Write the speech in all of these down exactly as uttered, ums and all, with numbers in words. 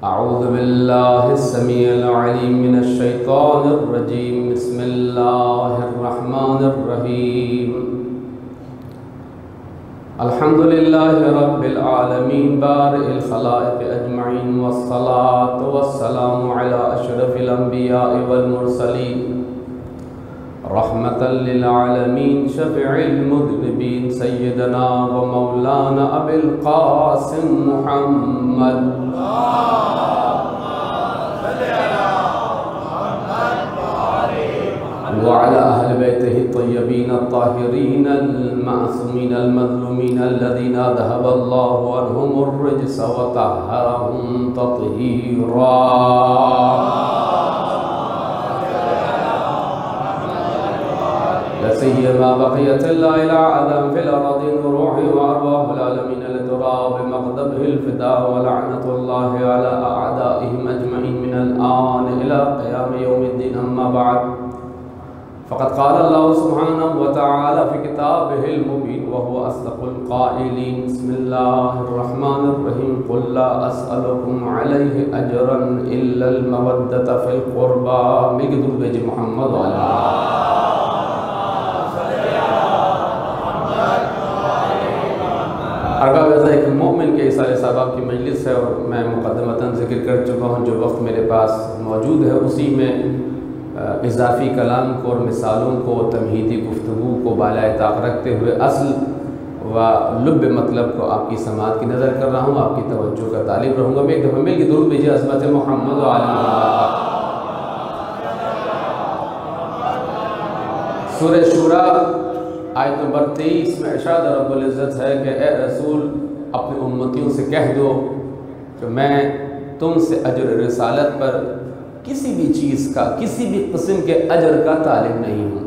اعوذ باللہ السمیع العلیم من الشیطان الرجیم بسم اللہ الرحمن الرحیم الحمدللہ رب العالمین بارئ الخلائق اجمعین والصلاة والسلام علی اشرف الانبیاء والمرسلین رحمتا للعالمین شفیع المذنبین سیدنا و مولانا ابی القاسم محمد وعلى أهل بيته الطيبين الطاهرين المعصومين المظلومين الذين ذهب الله عنهم الرجس وطهرهم تطهيرا لا سيما بقية الله إلى عدم في الأراضين روحي وأرواح العالمين لترى بمغضبه الفداء ولعنة الله على أعدائهم أجمعين من الآن إلى قيام يوم الدين أما بعد فقد قال الله سبحانه وتعالى في كتابه المبين وهو أصدق القائلين بسم الله الرحمن الرحيم قل لا أسألكم عليه أجرا إلا المودة في القربى ملك دور بيج محمد وعلى ارباب ایسا ایک مومن کے اصال صحابہ کی مجلس ہے اور میں مقدمتاً ذکر کر چکا ہوں جو وقت میرے پاس موجود ہے اسی میں اضافی کلام کو اور مثالوں کو تمہیدی گفتگو کو بالائے طاق رکھتے ہوئے اصل و لب مطلب کو آپ کی سماعت کی نظر کر رہا ہوں، آپ کی توجہ کا طالب رہوں گا۔ میں ایک دفعہ مل کے درود بھیجیے عظمت محمد و آل محمد۔ سورہ شورا آیت نمبر تیئیس میں ارشاد رب العزت ہے کہ اے رسول اپنی امتیوں سے کہہ دو کہ میں تم سے اجر رسالت پر کسی بھی چیز کا کسی بھی قسم کے اجر کا طالب نہیں ہوں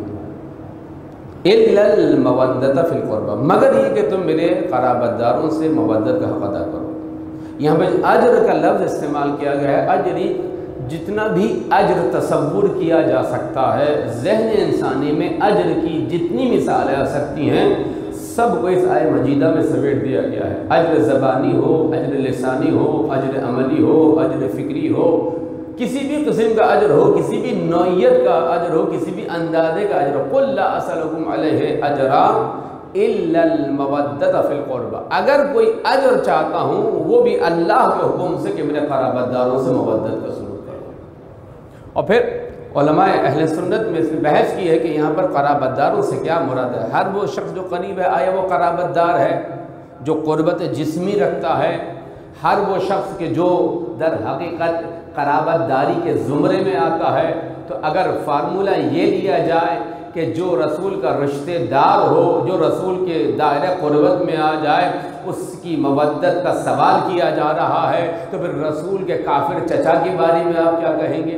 الا المودۃ فی القربى، مگر یہ کہ تم میرے قرابت داروں سے مودت کا حق ادا کرو۔ یہاں پہ اجر کا لفظ استعمال کیا گیا ہے، اجری جتنا بھی اجر تصور کیا جا سکتا ہے، ذہن انسانی میں اجر کی جتنی مثالیں آ سکتی ہیں سب کو اس آیہ مجیدہ میں سمیٹ دیا گیا ہے۔ اجر زبانی ہو، اجر لسانی ہو، اجر عملی ہو، اجر فکری ہو، کسی بھی قسم کا اجر ہو، کسی بھی نوعیت کا اجر ہو، کسی بھی اندازے کا اجر ہو۔ قُلْ لَا أَسْأَلُكُمْ عَلَيْهِ أَجْرًا إِلَّا الْمَوَدَّةَ فِي الْقُرْبَى، اگر کوئی اجر چاہتا ہوں وہ بھی اللہ کے حکم سے کہ میرے قرابت داروں سے مودت کا سلوک کرو۔ اور پھر علماء اہل سنت میں اس نے بحث کی ہے کہ یہاں پر قرابت داروں سے کیا مراد ہے۔ ہر وہ شخص جو قریب ہے آیا وہ قرابت دار ہے جو قربت جسمی رکھتا ہے، ہر وہ شخص کے جو در حقیقت قرابت داری کے زمرے میں آتا ہے۔ تو اگر فارمولہ یہ لیا جائے کہ جو رسول کا رشتہ دار ہو، جو رسول کے دائرہ قربت میں آ جائے، اس کی مودت کا سوال کیا جا رہا ہے، تو پھر رسول کے کافر چچا کے بارے میں آپ کیا کہیں گے؟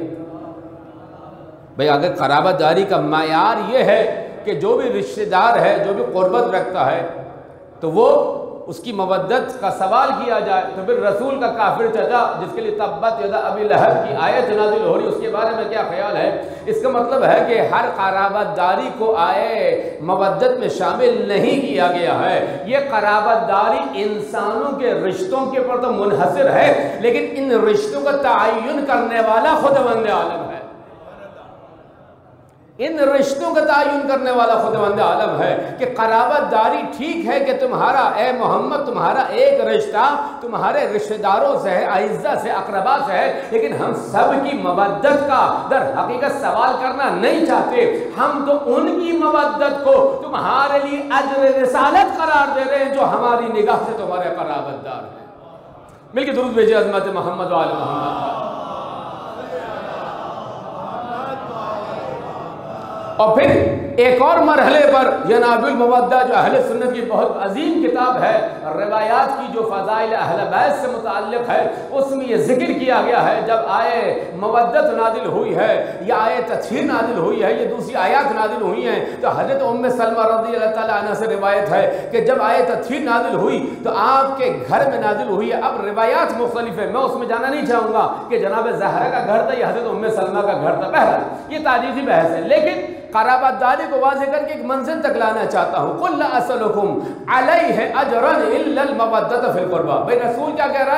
بھئی اگر قرابت داری کا معیار یہ ہے کہ جو بھی رشتہ دار ہے، جو بھی قربت رکھتا ہے تو وہ اس کی مودت کا سوال کیا جائے، تو پھر رسول کا کافر چچا جس کے لیے تبت یدا ابی لہب کی آیت نازل ہو رہی اس کے بارے میں کیا خیال ہے؟ اس کا مطلب ہے کہ ہر قرابت داری کو آئے مودت میں شامل نہیں کیا گیا ہے۔ یہ قرابت داری انسانوں کے رشتوں کے پر تو منحصر ہے، لیکن ان رشتوں کا تعین کرنے والا خداوند عالم ہے۔ ان رشتوں کا تعین کرنے والا خداوند عالم ہے کہ قرابت داری ٹھیک ہے کہ تمہارا اے محمد تمہارا ایک رشتہ تمہارے رشتہ داروں سے ہے، اعزہ سے، اقربا سے ہے، لیکن ہم سب کی مودت کا در حقیقت سوال کرنا نہیں چاہتے۔ ہم تو ان کی مودت کو تمہارے لیے اجر رسالت قرار دے رہے ہیں جو ہماری نگاہ سے تمہارے قرابت دار ہیں۔ مل کے درود بھیجئے عظمت محمد و آل محمد۔ اور پھر ایک اور مرحلے پر جناب المودہ جو اہل سنت کی بہت عظیم کتاب ہے، روایات کی جو فضائل اہل بیت سے متعلق ہے، اس میں یہ ذکر کیا گیا ہے جب آئے مودت نازل ہوئی ہے یا آئے تطہیر نازل ہوئی ہے، یہ دوسری آیات نازل ہوئی ہیں، تو حضرت ام سلمہ رضی اللہ تعالیٰ عنہ سے روایت ہے کہ جب آئے تطہیر نازل ہوئی تو آپ کے گھر میں نازل ہوئی ہے۔ اب روایات مختلف ہیں، میں اس میں جانا نہیں چاہوں گا کہ جناب زہرا کا گھر تھا یا حضرت ام سلمہ کا گھر تھا، بہرحال یہ تاریخی بحث ہے، لیکن قرابت داری کو واضح کر کے ایک منزل تک لانا چاہتا ہوں۔ قُلْ لَا أَسْأَلُكُمْ عَلَيْهِ أَجْرًا إِلَّا الْمَوَدَّةَ فِي الْقُرْبَى، بھئی رسول کیا کہہ رہا ہے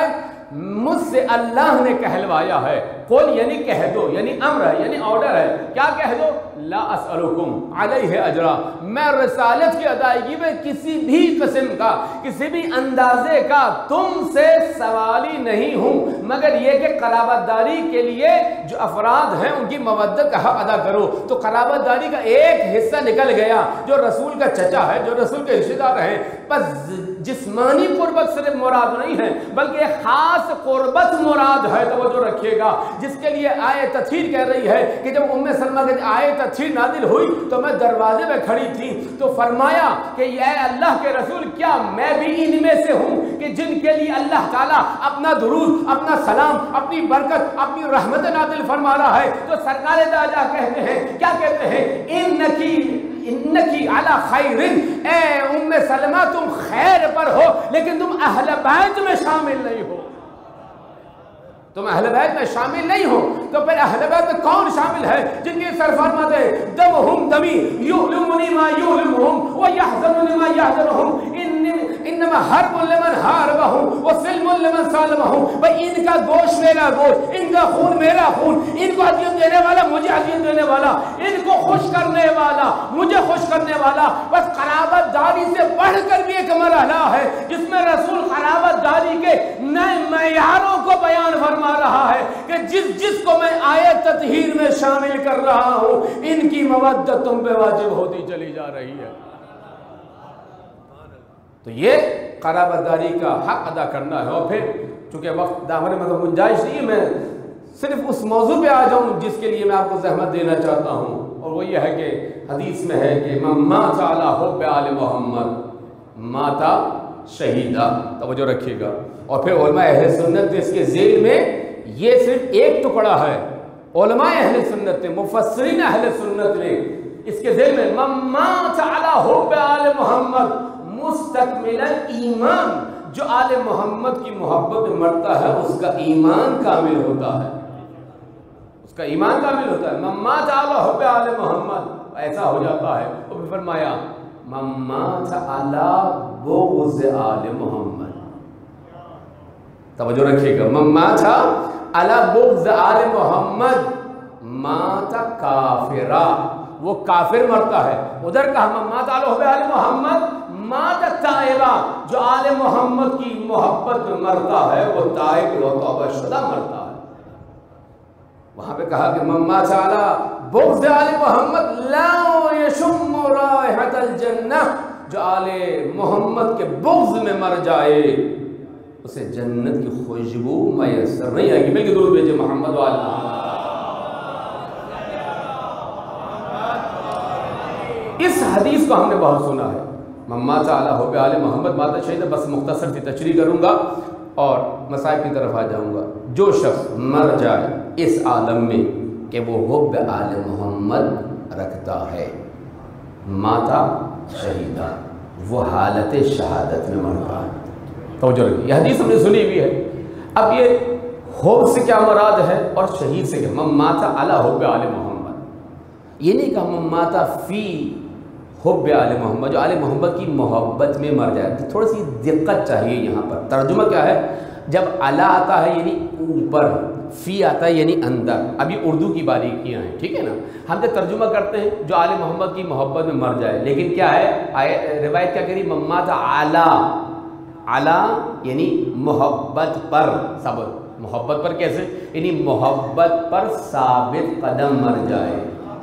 مجھ سے اللہ نے کہلوایا ہے، قل یعنی کہہ دو، یعنی امر ہے، یعنی آرڈر ہے، کیا کہہ دو؟ لا اسألکم علیہ اجرا، میں رسالت کی ادائیگی میں کسی بھی قسم کا، کسی بھی اندازے کا تم سے سوالی نہیں ہوں، مگر یہ کہ قرابت داری کے لیے جو افراد ہیں ان کی مودت کا حق ادا کرو۔ تو قرابت داری کا ایک حصہ نکل گیا جو رسول کا چچا ہے، جو رسول کے رشتہ دار ہیں، بس جسمانی قربت صرف مراد نہیں ہے بلکہ ایک خاص قربت مراد ہے، توجہ رکھیے گا، جس کے لیے آیت تطہیر کہہ رہی ہے کہ جب ام سلمہ کے آیت تطہیر نازل ہوئی تو میں دروازے میں کھڑی تھی، تو فرمایا کہ اے اللہ کے رسول، کیا میں بھی ان میں سے ہوں کہ جن کے لیے اللہ تعالیٰ اپنا درود، اپنا سلام، اپنی برکت، اپنی رحمت نازل فرما رہا ہے؟ تو سرکار داجا کہتے ہیں، کیا کہتے ہیں؟ انکی انکی علی خیر، اے ام سلمہ تم خیر پر ہو لیکن تم اہل بیت میں شامل نہیں ہو، تم اہل بیت میں شامل نہیں ہو۔ تو پھر اہل بیت میں کون شامل ہے؟ جن کے سر فرماتے ہیں دمہم دمی یعلمنی ما یعلمہم ویحزننی ما یحزنہم، انما حرب لمن حاربہم وسلم لمن سالمہم، بھئی ان کا گوشت میرا گوشت، ان کا خون میرا خون، ان کو عطیت دینے والا مجھے عطیت دینے والا، ان کو خوش کرنے والا مجھے خوش کرنے والا۔ بس قرابت داری سے بڑھ کر بھی ایک مرحلہ ہے جس میں رسول قرابت داری کے نئے معیاروں کو بیان فرما رہا ہے کہ جس جس کو میں آیت تطہیر میں شامل کر رہا ہوں ان کی مودت تم پہ واجب ہوتی چلی جا رہی ہے۔ تو یہ قرابت داری کا حق ادا کرنا ہے۔ اور پھر چونکہ وقت دامن میں تو گنجائش نہیں ہے، میں صرف اس موضوع پہ آ جاؤں جس کے لیے میں آپ کو زحمت دینا چاہتا ہوں، اور وہ یہ ہے کہ حدیث میں ہے کہ من مات علی حب آل محمد مات شہیدہ، توجہ رکھیے گا۔ اور پھر علماء اہل سنت اس کے ذیل میں یہ صرف ایک ٹکڑا ہے، علماء اہل سنت نے، مفسرین اہل سنت نے اس کے ذیل میں من مات علی حب آل محمد مستکمل ایمان، جو آل محمد کی محبت میں مرتا ہے اس کا ایمان کامل ہوتا ہے، اس کا ایمان کامل ہوتا ہے۔ من مات علی حب آل محمد، ایسا ہو جاتا ہے۔ اور پھر فرمایا من مات علی بغض آل محمد، توجہ رکھیے گا، من مات علی بغض آل محمد مات کافرا، وہ کافر مرتا ہے۔ ادھر کہا من مات علی حب آل محمد مات تائبہ، جو آل محمد کی محبت میں مرتا ہے وہ تائب و توبہ شدہ مرتا ہے۔ وہاں پہ کہا کہ من مات علی بغض آل محمد لا یشم رائحۃ الجنہ، جو آل محمد کے بغض میں مر جائے اسے جنت کی خوشبو میسر نہیں آئے گی۔ مل کے درود بھیجے محمد و آل محمد۔ اس حدیث کو ہم نے بہت سنا ہے، من مات علی حب آل محمد مات شہیدہ، بس مختصر سی تشریح کروں گا اور مسائل کی طرف آ جاؤں گا۔ جو شخص مر جائے اس عالم میں کہ وہ حب آل محمد رکھتا ہے ماتا شہیدہ، وہ حالت شہادت میں مرتا ہے۔ توجہ رکھیے، یہ حدیث ہم نے سنی ہوئی ہے۔ اب یہ حب سے کیا مراد ہے اور شہید سے کیا؟ من مات علی حب آل محمد، یہ نہیں کہا من مات فی حب آل محمد، جو آل محمد کی محبت میں مر جائے۔ تو تھوڑی سی دقت چاہیے یہاں پر۔ ترجمہ کیا ہے؟ جب علی آتا ہے یعنی اوپر، فی آتا ہے یعنی اندر۔ اب یہ اردو کی باریکیاں ہیں، ٹھیک ہے نا؟ ہم جب ترجمہ کرتے ہیں جو آل محمد کی محبت میں مر جائے، لیکن کیا ہے روایت کیا کہہ رہی؟ من مات علی، علی یعنی محبت پر، ثابت محبت پر کیسے؟ یعنی محبت پر ثابت قدم مر جائے،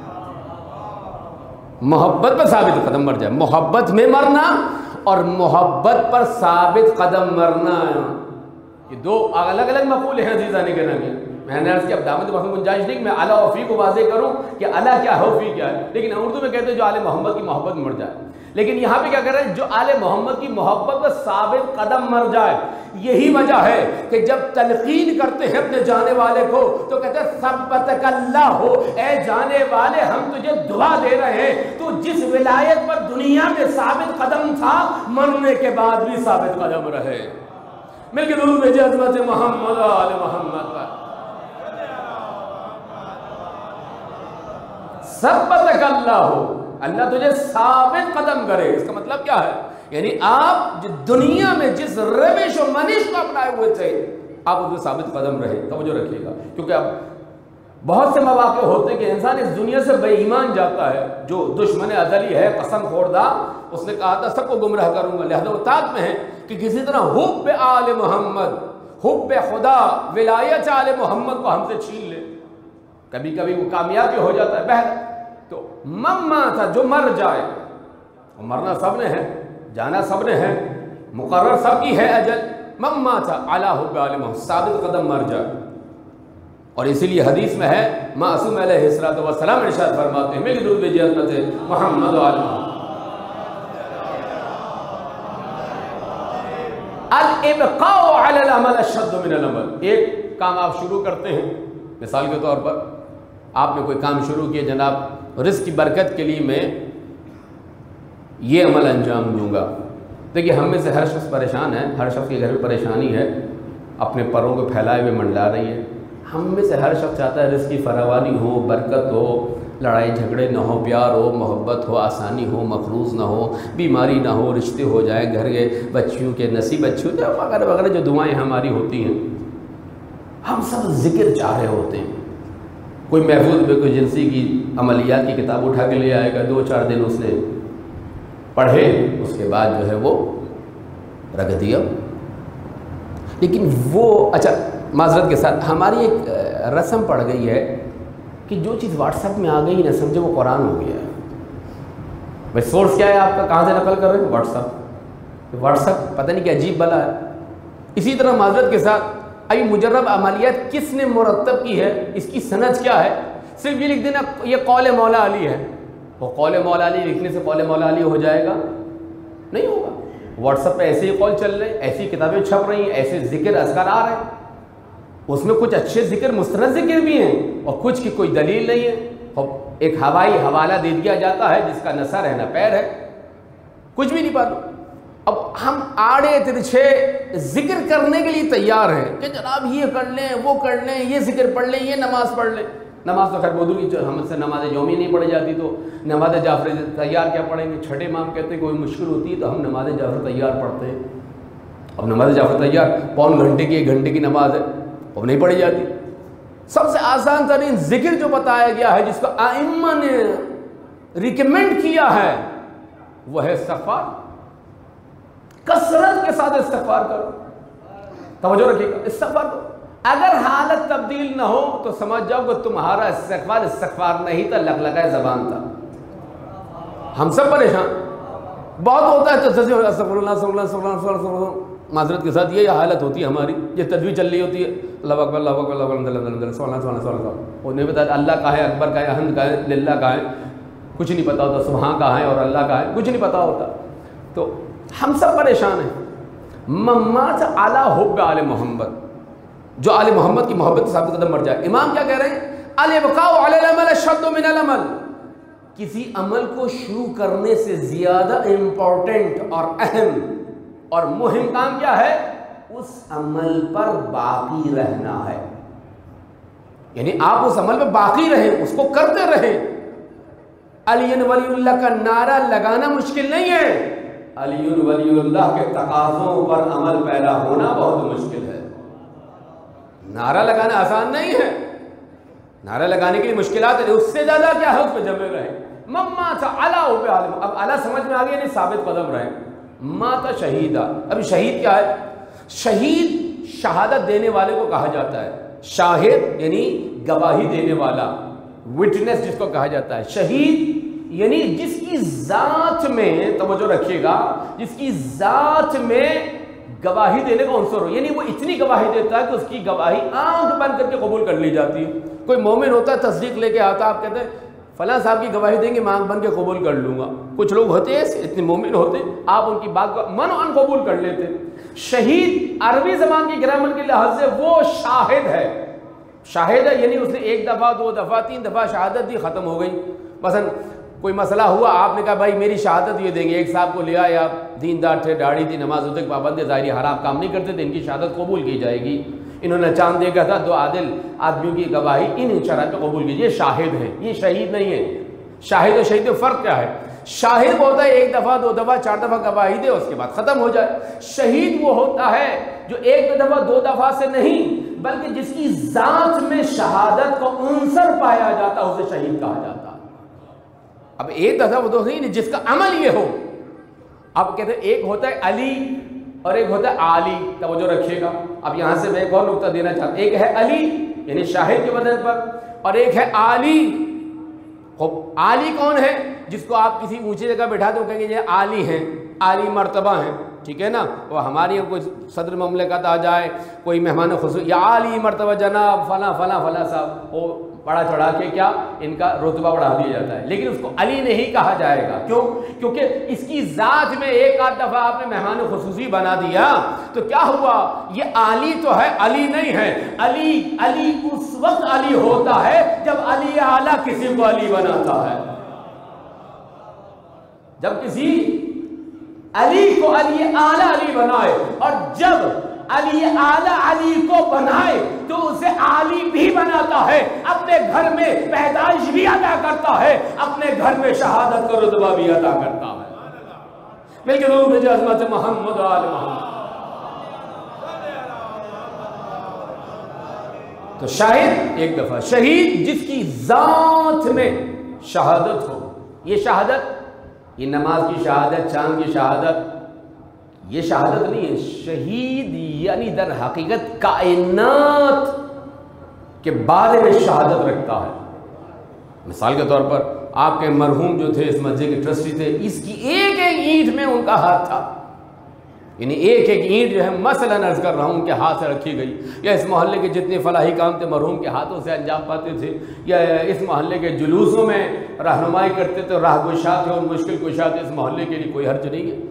محبت پر ثابت قدم مر جائے۔ محبت میں مرنا اور محبت پر ثابت قدم مرنا، یہ دو الگ الگ مقولے ہیں عزیزان گرامی۔ میں نے عرض کیا اب دامت وقت گنجائش نہیں کہ میں اعلیٰ و فی کو واضح کروں کہ اعلیٰ کیا ہے فی کیا ہے، لیکن اردو میں کہتے ہیں جو آل محمد کی محبت میں مر جائے۔ لیکن یہاں پہ کیا کر رہے ہیں؟ جو آل محمد کی محبت پر ثابت قدم مر جائے۔ یہی وجہ ہے کہ جب تلقین کرتے ہیں اپنے جانے والے کو تو کہتے ہیں ثبتک اللہ ہو، اے جانے والے ہم تجھے دعا دے رہے ہیں تو جس ولایت پر دنیا میں ثابت قدم تھا مرنے کے بعد بھی ثابت قدم رہے۔ مل کے درود بھیجے عظمت محمد و آل محمد پر۔ ثبتک اللہ ہو، اللہ تجھے ثابت قدم کرے۔ اس کا مطلب کیا ہے؟ یعنی آپ جو دنیا میں جس روش و منش کو اپنائے ہوئے تھے آپ اس میں ثابت قدم رہیں، توجہ رکھیے گا، کیونکہ اب بہت سے مواقع ہوتے ہیں کہ انسان اس دنیا سے بے ایمان جاتا ہے. جو دشمن ازلی ہے قسم خوردہ، اس نے کہا تھا سب کو گمراہ کروں گا، لہذا وہ طاق میں ہے کہ کسی طرح حب آل محمد، حب خدا، ولایت آل محمد کو ہم سے چھین لے. کبھی کبھی وہ کامیابی ہو جاتا ہے. بہر تو مما تھا جو مر جائے، مرنا سب نے ہے، جانا سب نے ہے، مقرر سب کی ہے اجل. مما تھا علی حب آل محمد، ثابت قدم مر جائے. اور اسی لیے حدیث میں ہے معصوم علیہ الصلوۃ والسلام ارشاد فرماتے ہیں میری درود بھیجیے حضرت محمد و آل محمد. الابقاء علی العمل اشد من العمل. ایک کام آپ شروع کرتے ہیں، مثال کے طور پر آپ نے کوئی کام شروع کیا، جناب رزق کی برکت کے لیے میں یہ عمل انجام دوں گا. دیکھیے ہم میں سے ہر شخص پریشان ہے، ہر شخص کے گھر میں پریشانی ہے، اپنے پروں کو پھیلائے ہوئے منڈلا رہی ہے. ہم میں سے ہر شخص چاہتا ہے رزق کی فراوانی ہو، برکت ہو، لڑائی جھگڑے نہ ہو، پیار ہو، محبت ہو، آسانی ہو، مقروض نہ ہو، بیماری نہ ہو، رشتے ہو جائیں، گھر کے بچیوں کے نصیب اچھے ہو، وغیرہ وغیرہ جو دعائیں ہماری ہوتی ہیں. ہم سب ذکر چاہ رہے ہوتے ہیں. کوئی محفوظ میں کوئی جنسی کی عملیات کی کتاب اٹھا کے لے آئے گا، دو چار دن اس نے پڑھے، اس کے بعد جو ہے وہ رکھ دیا. لیکن وہ اچھا معذرت کے ساتھ ہماری ایک رسم پڑ گئی ہے کہ جو چیز واٹس ایپ میں آ گئی نہ سمجھے وہ قرآن ہو گیا ہے. بھائی سورس کیا ہے آپ کا، کہاں سے نقل کر رہے ہیں؟ What's app. واٹس ایپ پتہ نہیں کیا عجیب بلا ہے. اسی طرح معذرت کے ساتھ ابھی مجرب عملیات کس نے مرتب کی ہے، اس کی سند کیا ہے؟ صرف یہ لکھ دینا یہ قول مولا علی ہے. وہ قول مولا علی لکھنے سے قول مولا علی ہو جائے گا؟ نہیں ہوگا. واٹس ایپ پہ ایسے ہی قول چل رہے ہیں، ایسی کتابیں چھپ رہی ہیں، ایسے ذکر اذکار آ رہے ہیں. اس میں کچھ اچھے ذکر مستند ذکر بھی ہیں اور کچھ کی کوئی دلیل نہیں ہے. ایک ہوائی حوالہ دے دیا جاتا ہے جس کا نہ سر ہے نہ پیر ہے، کچھ بھی نہیں پاتا. اب ہم آڑے ترچھے ذکر کرنے کے لیے تیار ہیں کہ جناب یہ کر لیں، وہ کر لیں، یہ ذکر پڑھ لیں، یہ نماز پڑھ لیں. نماز تو خیر بدو کی ہم سے نماز یومی نہیں پڑھی جاتی، تو نماز جعفر تیار کیا پڑھیں گے؟ چھٹے امام کہتے ہیں کوئی مشکل ہوتی ہے تو ہم نماز جعفر تیار پڑھتے ہیں. اب نماز جعفر تیار پون گھنٹے کی ایک گھنٹے کی نماز ہے، اب نہیں پڑھی جاتی. سب سے آسان ترین ذکر جو بتایا گیا ہے جس کو ائمہ نے ریکمینڈ کیا ہے وہ ہے استغفار. کثرت کے ساتھ استغفار کرو. توجہ رکھیے گا، استغفار کرو. اگر حالت تبدیل نہ ہو تو سمجھ جاؤ کہ تمہارا استغفار استغفار نہیں تھا، لگ لگائے زبان تھا. ہم سب پریشان بہت ہوتا ہے تو استغفر اللہ استغفر اللہ استغفر اللہ استغفر اللہ. معذرت کے ساتھ یہ حالت ہوتی ہے ہماری. یہ تجوید چل رہی ہوتی ہے اللہ اکبر اللہ اکبر اللہ اکبر اللہ اکبر سبحان اللہ سبحان اللہ. وہ نہیں پتا اللہ کا ہے، اکبر کا ہے، حمد کا ہے، للہ کا ہے، کچھ نہیں پتا ہوتا. سبحان کا ہے اور اللہ کا ہے کچھ نہیں پتا ہوتا. تو ہم سب پریشان ہیں. ممات اعلی حب آل محمد، جو آل محمد کی محبت سے ثابت قدم مر جائے. امام کیا کہہ رہے ہیں؟ الابقاء علی العمل اشد من العمل. کسی عمل کو شروع کرنے سے زیادہ امپورٹنٹ اور اہم اور مہم کام کیا ہے؟ اس عمل پر باقی رہنا ہے. یعنی آپ اس عمل پہ باقی رہیں، اس کو کرتے رہیں. علی ولی اللہ کا نعرہ لگانا مشکل نہیں ہے، علی ولی اللہ کے تقاضوں پر عمل پیدا ہونا بہت مشکل ہے. نعرہ لگانا آسان نہیں ہے. نعرہ لگانے کے لیے مشکلات ہیں، اس سے زیادہ کیا ہے اس پہ جمے رہیں. مما تھا اعلیٰ ہو عالم. اب اعلیٰ سمجھ میں آ گیا نہیں، ثابت قدم رہیں. ماتا شہیدہ. ابھی شہید کیا ہے؟ شہید شہادت دینے والے کو کہا جاتا ہے. شاہد یعنی گواہی دینے والا، وٹنس جس کو کہا جاتا ہے. شہید یعنی جس کی ذات میں، توجہ رکھیے گا، جس کی ذات میں گواہی دینے کا عنصر ہو. یعنی وہ اتنی گواہی دیتا ہے کہ اس کی گواہی آنکھ بند کر کے قبول کر لی جاتی ہے. کوئی مومن ہوتا ہے تصدیق لے کے آتا ہے، آپ کہتے ہیں فلاں صاحب کی گواہی دیں گے میں آنکھ بند کے قبول کر لوں گا. کچھ لوگ ہوتے ہیں اتنے مومن ہوتے آپ ان کی بات کو من و ان قبول کر لیتے. شہید عربی زبان کی گرامر کے لحاظ سے وہ شاہد ہے. شاہد ہے یعنی اس نے ایک دفعہ، دو دفعہ، تین دفعہ شہادت دی، ختم ہو گئی. مثلا کوئی مسئلہ ہوا، آپ نے کہا بھائی میری شہادت یہ دیں گے. ایک صاحب کو لیا یا آپ دیندار تھے، داڑھی تھی، نماز ہوتے پابند، ظاہری حرام کام نہیں کرتے تھے، ان کی شہادت قبول کی جائے گی. انہوں نے چاند دیکھا تھا، دو عادل آدمیوں کی گواہی ان شرائط پہ قبول کی. یہ شاہد ہے، یہ شہید نہیں ہے. شاہد و شہید میں فرق کیا ہے؟ شاہد وہ ہوتا ہے ایک دفعہ دو دفعہ چار دفعہ گواہی دے اس کے بعد ختم ہو جائے. شہید وہ ہوتا ہے جو ایک دو دفعہ دو دفعہ سے نہیں بلکہ جس کی ذات میں شہادت کا عنصر پایا جاتا ہے اسے شہید کہا جاتا ہے. اب ایک دفعہ وہ تو نہیں جس کا عمل یہ ہو. اب کہتے ہیں ایک ہوتا ہے علی اور ایک ہوتا ہے عالی. توجہ رکھیے گا. اب یہاں سے میں ایک اور نقطہ دینا چاہتا ہوں. ایک ہے علی یعنی شاہد کے بدن پر اور ایک ہے عالی. عالی کون ہے؟ جس کو آپ کسی اونچی جگہ بٹھا دو کہیں گے یہ عالی ہیں عالی مرتبہ ہیں. ٹھیک ہے نا. وہ ہماری یہاں کوئی صدر مملکت آ جائے کوئی مہمان خصوصی یا عالی مرتبہ جناب فلاں فلاں فلاں صاحب وہ بڑا چڑھا کے کیا ان کا رتبہ بڑھا دیا جاتا ہے. لیکن اس کو علی نہیں کہا جائے گا. کیوں؟ کیونکہ اس کی ذات میں ایک آدھ دفعہ آپ نے مہمان خصوصی بنا دیا تو کیا ہوا؟ یہ علی تو ہے علی نہیں ہے. علی علی اس وقت علی ہوتا ہے جب علی اعلیٰ کسی کو علی بناتا ہے. جب کسی علی کو علی اعلیٰ علی بنائے اور جب علی اعلیٰ علی کو بنائے تو اسے عالی بھی بناتا ہے. اپنے گھر میں پیدائش بھی عطا کرتا ہے اپنے گھر میں شہادت کا رتبہ بھی عطا کرتا ہے. مل کے لوگ مجھے عظمت محمد و آل محمد. تو شاہد ایک دفعہ شہید جس کی ذات میں شہادت ہو. یہ شہادت یہ نماز کی شہادت چاند کی شہادت یہ شہادت نہیں ہے. شہید یعنی در حقیقت کائنات کے بارے میں شہادت رکھتا ہے. مثال کے طور پر آپ کے مرحوم جو تھے اس مسجد کے ٹرسٹی تھے اس کی ایک ایک اینٹ میں ان کا ہاتھ تھا. یعنی ایک ایک اینٹ جو ہے مثلاً عرض کر رہا ہوں ان کے ہاتھ سے رکھی گئی. یا اس محلے کے جتنے فلاحی کام تھے مرحوم کے ہاتھوں سے انجام پاتے تھے. یا اس محلے کے جلوسوں میں رہنمائی کرتے تھے راہ گشا تھے اور مشکل کشا تھے. اس محلے کے لیے کوئی حرج نہیں ہے.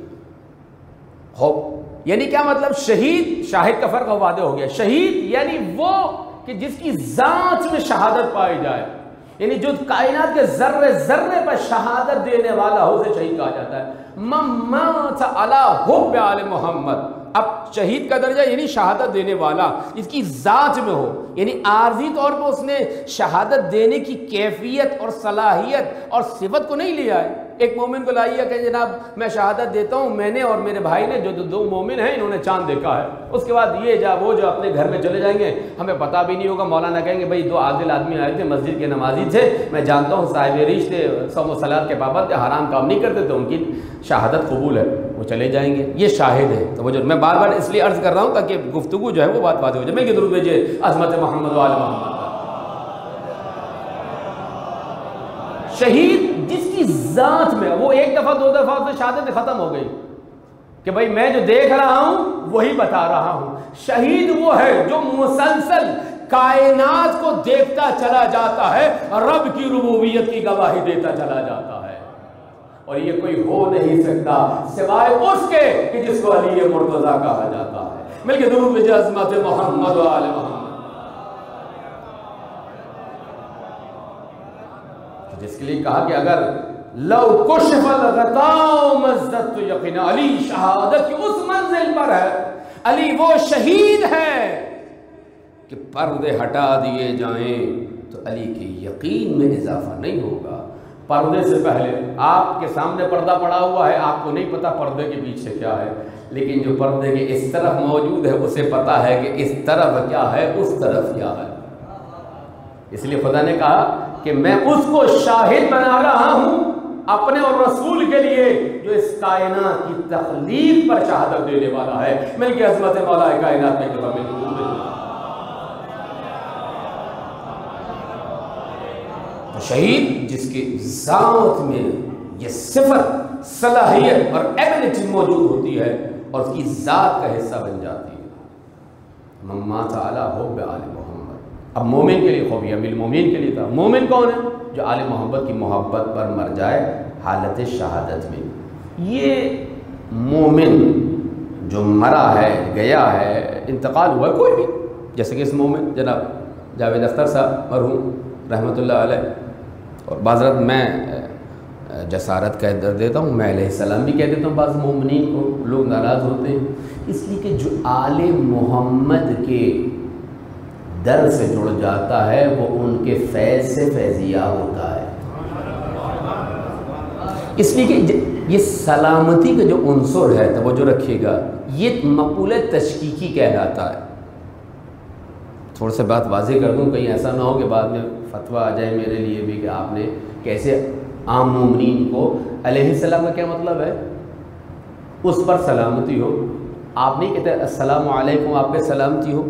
یعنی کیا مطلب؟ شہید شاہد کا فرق واضح ہو گیا. شہید یعنی وہ کہ جس کی ذات میں شہادت پائی جائے یعنی جو کائنات کے ذرے ذرے پر شہادت دینے والا ہو اسے شہید کہا جاتا ہے. من مات علی حب آل محمد. اب شہید کا درجہ یعنی شہادت دینے والا اس کی ذات میں ہو یعنی عارضی طور پر اس نے شہادت دینے کی کیفیت اور صلاحیت اور صفت کو نہیں لیا ہے. ایک مومن کو لائیے کہ جناب میں شہادت دیتا ہوں میں نے اور میرے بھائی نے جو دو مومن ہیں انہوں نے چاند دیکھا ہے. اس کے بعد یہ جا وہ جو اپنے گھر میں چلے جائیں گے ہمیں پتہ بھی نہیں ہوگا. مولانا کہیں گے بھائی دو عادل آدمی آئے تھے مسجد کے نمازی تھے میں جانتا ہوں صاحب ریش تھے صوم و صلاۃ کے پابند تھے حرام کام نہیں کرتے تو ان کی شہادت قبول ہے وہ چلے جائیں گے. یہ شاہد ہے. تو وہ جو میں بار بار اس لیے عرض کر رہا ہوں تاکہ گفتگو جو ہے وہ بات واضح ہو جائے. میں کہ درود بھیجیے عظمت محمد و آل محمد. شہید جس کی ذات میں وہ ایک دفعہ دو دفعہ سے شہادت ختم ہو گئی کہ بھائی میں جو دیکھ رہا ہوں وہی بتا رہا ہوں. شہید وہ ہے جو مسلسل کائنات کو دیکھتا چلا جاتا ہے رب کی ربوبیت کی گواہی دیتا چلا جاتا ہے. اور یہ کوئی ہو نہیں سکتا سوائے اس کے کہ جس کو علی مرتضیٰ کہا جاتا ہے. مل کے درود بھیجیے عظمت محمد و آل محمد. جس کے لیے کہا کہ اگر لو کشف الغطاء مزدت یقینا علی شہادت کی اس منزل پر ہے. علی وہ شہید ہے کہ پردے ہٹا دیے جائیں تو علی کے یقین میں اضافہ نہیں ہوگا. پردے سے پہلے آپ کے سامنے پردہ پڑا ہوا ہے آپ کو نہیں پتا پردے کے پیچھے کیا ہے لیکن جو پردے کے اس طرف موجود ہے اسے پتا ہے کہ اس طرف کیا ہے اس طرف کیا ہے. اس لیے خدا نے کہا کہ میں اس کو شاہد بنا رہا ہوں اپنے اور رسول کے لیے جو اس کائنات کی تخلیق پر شہادت دینے والا ہے. مل کے عظمت مولا کائنات میں کہ شہید جس کی ذات میں یہ صفت صلاحیت اور ایبلٹی موجود ہوتی ہے اور اس کی ذات کا حصہ بن جاتی ہے. من مات علی حب آل محمد. اب مومن کے لیے خوب یہ امیر مومن کے لیے تھا. مومن کون ہے؟ جو آل محمد کی محبت پر مر جائے حالت شہادت میں. یہ مومن جو مرا ہے گیا ہے انتقال ہوا ہے کوئی بھی جیسے کہ اس مومن جناب جاوید اختر صاحب مرحوم رحمۃ اللہ علیہ اور بعضرت میں جسارت کہہ دیتا ہوں میں علیہ السلام بھی کہہ دیتا ہوں بعض مومنین کو لوگ ناراض ہوتے ہیں اس لیے کہ جو آل محمد کے در سے جڑ جاتا ہے وہ ان کے فیض سے فیضیہ ہوتا ہے. اس لیے کہ یہ سلامتی کا جو عنصر ہے توجہ رکھیے گا، یہ مقولہ تشکیکی کہلاتا ہے۔ تھوڑا سا بات واضح کر دوں، کہیں ایسا نہ ہو کہ بعد میں فتویٰ آ جائے میرے لیے بھی کہ آپ نے کیسے عام مومنین کو علیہ السلام کا کیا مطلب ہے، اس پر سلامتی ہو۔ آپ نہیں کہتے السلام علیکم آپ پہ سلامتی ہو،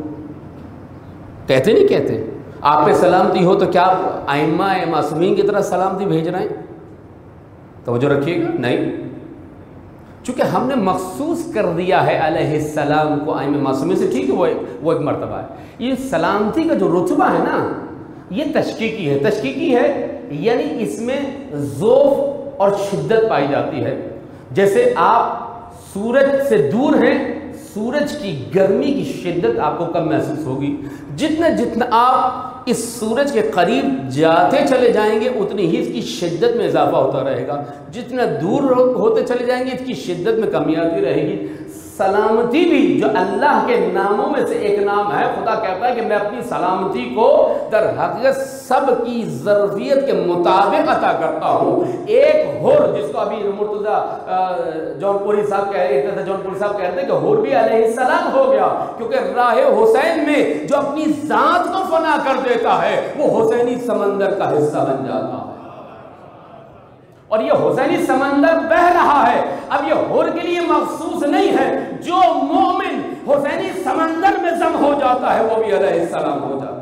کہتے نہیں کہتے آپ پہ سلامتی ہو، تو کیا ائمہ معصومین کی طرح سلامتی بھیج رہے ہیں؟ توجہ رکھیے گا، نہیں، چونکہ ہم نے مخصوص کر دیا ہے علیہ السلام کو ائمہ معصومین سے، ٹھیک ہے، وہ وہ ایک مرتبہ ہے۔ یہ سلامتی کا جو رتبہ ہے نا، یہ تشکیکی ہے۔ تشکیکی ہے یعنی اس میں ذوف اور شدت پائی جاتی ہے۔ جیسے آپ سورج سے دور ہیں، سورج کی گرمی کی شدت آپ کو کم محسوس ہوگی، جتنا جتنا آپ اس سورج کے قریب جاتے چلے جائیں گے اتنی ہی اس کی شدت میں اضافہ ہوتا رہے گا، جتنا دور ہوتے چلے جائیں گے اس کی شدت میں کمی آتی رہے گی۔ سلامتی بھی جو اللہ کے ناموں میں سے ایک نام ہے، خدا کہتا ہے کہ میں اپنی سلامتی کو در حقیقت سب کی ظرفیت کے مطابق عطا کرتا ہوں۔ ایک ہور، جس کو ابھی مرتضیٰ جون پوری صاحب کہہ رہے تھے جون پوری صاحب کہتے ہیں کہ ہور بھی علیہ السلام ہو گیا، کیونکہ راہ حسین میں جو اپنی ذات کو فنا کر دیتا ہے وہ حسینی سمندر کا حصہ بن جاتا ہے، اور یہ حسینی سمندر بہ رہا ہے۔ اب یہ ہور کے لیے مخصوص نہیں ہے، جو مومن حسینی سمندر میں ضم ہو جاتا ہے وہ بھی علیہ السلام ہو جاتا ہے،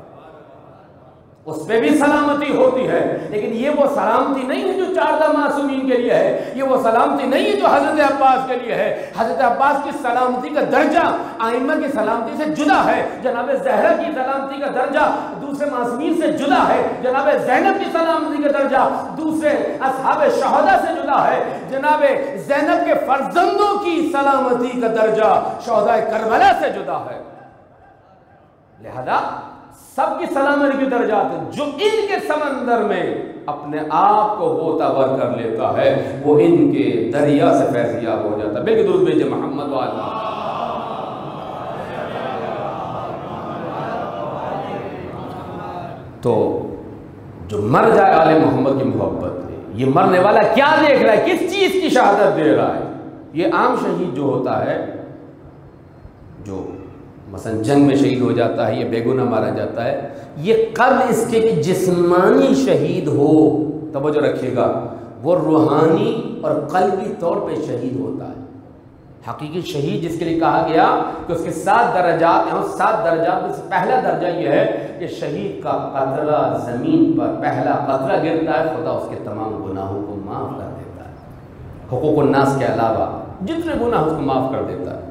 اس پہ بھی سلامتی ہوتی ہے۔ لیکن یہ وہ سلامتی نہیں ہے جو چاردہ معصومین کے لیے ہے، یہ وہ سلامتی نہیں ہے جو حضرت عباس کے لیے ہے۔ حضرت عباس کی سلامتی کا درجہ ائمہ کی سلامتی سے جدا ہے، جناب زہرا کی سلامتی کا درجہ دوسرے معصومین سے جدا ہے، جناب زینب کی سلامتی کا درجہ دوسرے اصحاب شہداء سے جدا ہے، جناب زینب کے فرزندوں کی سلامتی کا درجہ شہداء کربلا سے جدا ہے۔ لہذا سب کی سلامتی کے درجات ہیں، جو ان کے سمندر میں اپنے آپ کو غوطہ کر لیتا ہے وہ ان کے دریا سے فیضیاب ہو جاتا ہے۔ بلکہ درود بھیجے محمد والا۔ تو جو مر جائے آل محمد کی محبت میں، یہ مرنے والا کیا دیکھ رہا ہے، کس چیز کی شہادت دے رہا ہے؟ یہ عام شہید جو ہوتا ہے، جو مثلا جنگ میں شہید ہو جاتا ہے، یہ بے گناہ مارا جاتا ہے، یہ قبل اس کے کہ جسمانی شہید ہو، توجہ رکھیے گا، وہ روحانی اور قلبی طور پہ شہید ہوتا ہے۔ حقیقی شہید جس کے لیے کہا گیا کہ اس کے سات درجات ہیں، اس سات درجات میں سے پہلا درجہ یہ ہے کہ شہید کا قطرہ زمین پر پہلا قطرہ گرتا ہے، خدا اس کے تمام گناہوں کو معاف کر دیتا ہے، حقوق الناس کے علاوہ جتنے گناہ اس کو معاف کر دیتا ہے۔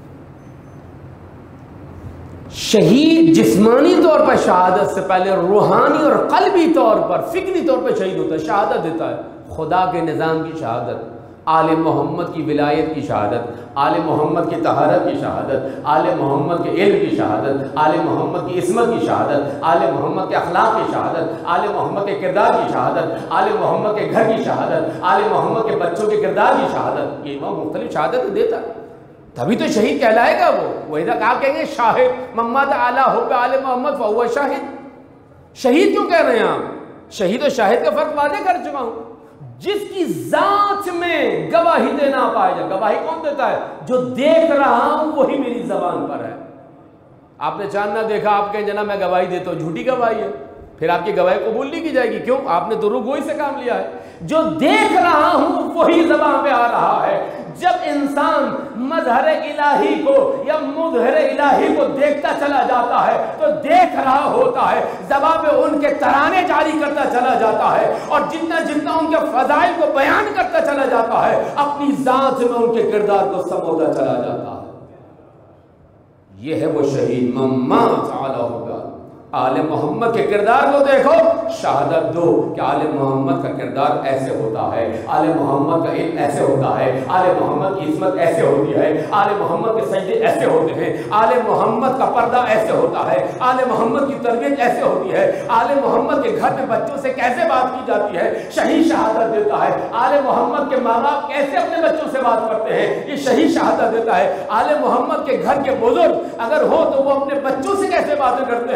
شہید جسمانی طور پر شہادت سے پہلے روحانی اور قلبی طور پر فکری طور پر شہید ہوتا ہے، شہادت دیتا ہے، خدا کے نظام کی شہادت، آل محمد کی ولایت کی شہادت، آل محمد کی طہارت کی شہادت، آل محمد کے علم کی شہادت، آل محمد کی عصمت کی شہادت، آل محمد کے اخلاق کی شہادت، آل محمد کے کردار کی شہادت، آل محمد کے گھر کی شہادت، آل محمد کے بچوں کے کردار کی شہادت۔ یہ امام مختلف شہادت دیتا ہے، تبھی تو شہید کہلائے گا وہ۔ وہ اذا آپ کہیں گے شاہد محمد اعلیٰ حب آل محمد فہو شاہد، شہید کیوں کہہ رہے ہیں آپ؟ شہید و شاہد کا فرق واضح کر چکا ہوں۔ جس کی ذات میں گواہی دینا پائے جائے، گواہی کون دیتا ہے؟ جو دیکھ رہا ہوں وہی میری زبان پر ہے۔ آپ نے چاند نہ دیکھا، آپ کہیں جناب میں گواہی دیتا ہوں، جھوٹی گواہی ہے، پھر آپ کی گواہی قبول نہیں کی جائے گی، کیوں؟ آپ نے تو روگوئی سے کام لیا ہے۔ جو دیکھ رہا ہوں وہی زبان پہ آ رہا ہے۔ جب انسان مظہر الہی کو یا مظہر الہی کو دیکھتا چلا جاتا ہے تو دیکھ رہا ہوتا ہے، زبان پہ ان کے ترانے جاری کرتا چلا جاتا ہے، اور جتنا جتنا ان کے فضائل کو بیان کرتا چلا جاتا ہے اپنی ذات میں ان کے کردار کو سموتا چلا جاتا ہے۔ یہ ہے وہ شہید ممات علی ہوگا۔ آل محمد کے کردار کو دیکھو، شہادت دو کہ آل محمد کا کردار ایسے ہوتا ہے، آل محمد کا علم ایسے ہوتا ہے، آل محمد کی عصمت ایسے ہوتی ہے، آل محمد کے سجدے ایسے ہوتے ہیں، آل محمد کا پردہ ایسے ہوتا ہے، آل محمد کی تربیت ایسے ہوتی ہے، آل محمد کے گھر میں بچوں سے کیسے بات کی جاتی ہے، شہید شہادت دیتا ہے۔ آل محمد کے ماں باپ کیسے اپنے بچوں سے بات کرتے ہیں، یہ شہید شہادت دیتا ہے۔ آل محمد کے گھر کے بزرگ اگر ہو تو وہ اپنے بچوں سے کیسے باتیں کرتے ہیں، یہ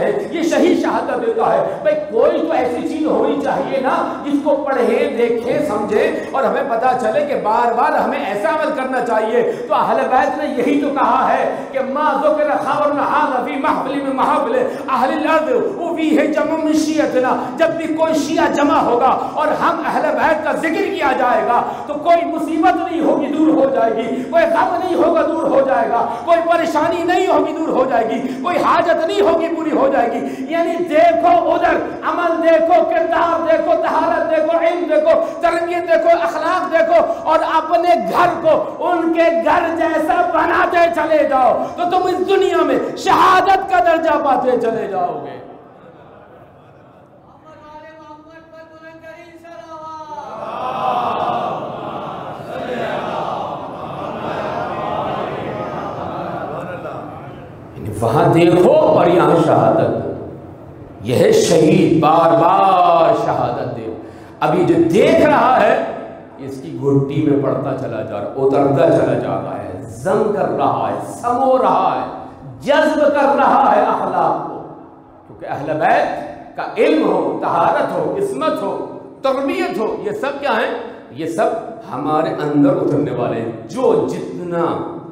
یہ شہید شہادت دیتا ہے۔ بھئی کوئی تو ایسی چیز ہونی چاہیے نا جس کو پڑھیں دیکھیں سمجھیں اور ہمیں پتا چلے کہ بار بار ہمیں ایسا عمل کرنا چاہیے۔ تو اہل بیت نے یہی تو کہا ہے کہ ما ذکر خبر ھذا فی محفل من محافل اہل الارض وفیہ جمع من شیعتنا، جب بھی کوئی شیعہ جمع ہوگا اور ہم اہل بیت کا ذکر کیا جائے گا تو کوئی مصیبت نہیں ہوگی دور ہو جائے گی، کوئی غم نہیں ہوگا دور ہو جائے گا، کوئی پریشانی نہیں ہوگی دور ہو جائے گی، کوئی حاجت نہیں ہوگی پوری ہو جائے گی۔ یعنی دیکھو ادھر عمل دیکھو، کردار دیکھو، طہارت دیکھو، علم دیکھو، تربیت دیکھو، اخلاق دیکھو اور اپنے گھر کو ان کے گھر جیسا بناتے چلے جاؤ تو تم اس دنیا میں شہادت کا درجہ پاتے چلے جاؤ گے۔ وہاں دیکھو اور یہاں شہادت دو، یہ ہے شہید، بار بار شہادت دے۔ اب یہ جو دیکھ رہا ہے اس کی گھٹی میں پڑتا چلا جا رہا ہے، اترتا چلا جا رہا ہے، زم کر رہا ہے، سمو رہا ہے، جذب کر رہا ہے اخلاق کو، کیونکہ اہل بیت کا علم ہو، طہارت ہو، عصمت ہو، تربیت ہو، یہ سب کیا ہیں؟ یہ سب ہمارے اندر اترنے والے ہیں۔ جو جتنا